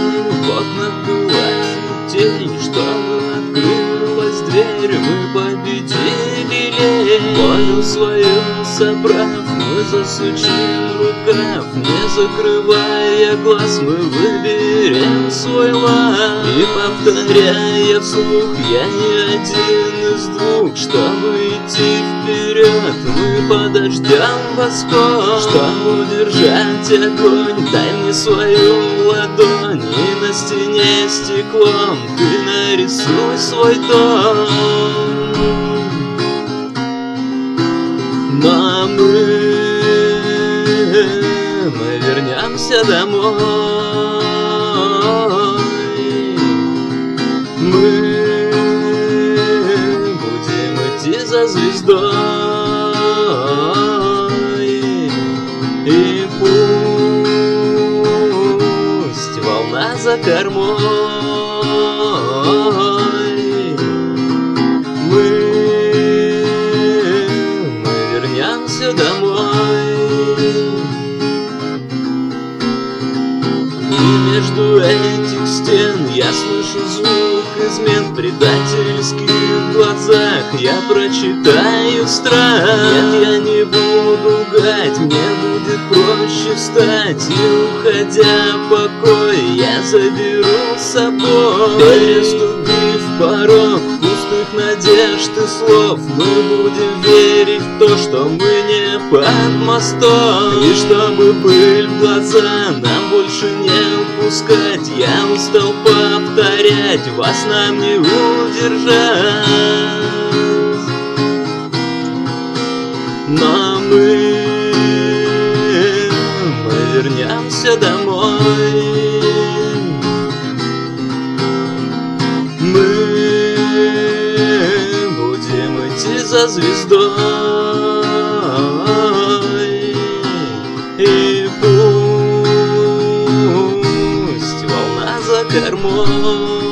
день в окнах бывает тень, чтобы открылась дверь, мы победили лень. Волю свою собрав, мы засучим рукав, не закрывая глаз, мы выберем свой лад. И повторяя вслух, я не один из двух, чтобы идти вперед, мы подождем восход. Чтобы удержать огонь, дай мне свою ладонь, и на стене стеклом ты нарисуй свой дом. Но мы вернемся домой. Мы будем идти за звездой, и пусть волна за кормой. Мы вернемся домой. И между этих стен я слышу звук измен, в предательских глазах я прочитаю страх. Нет, я не буду лгать, мне будет проще встать, и уходя в покой, я заберу с собой. Переступив порог пустых надежд и слов, мы будем верить в то, что мы не под мостом. И чтобы пыль в глаза нам больше не упускать, я устал повторять, вас нам не удержать. Но мы вернемся домой. Мы будем идти за звездой, и пусть волна за кормой.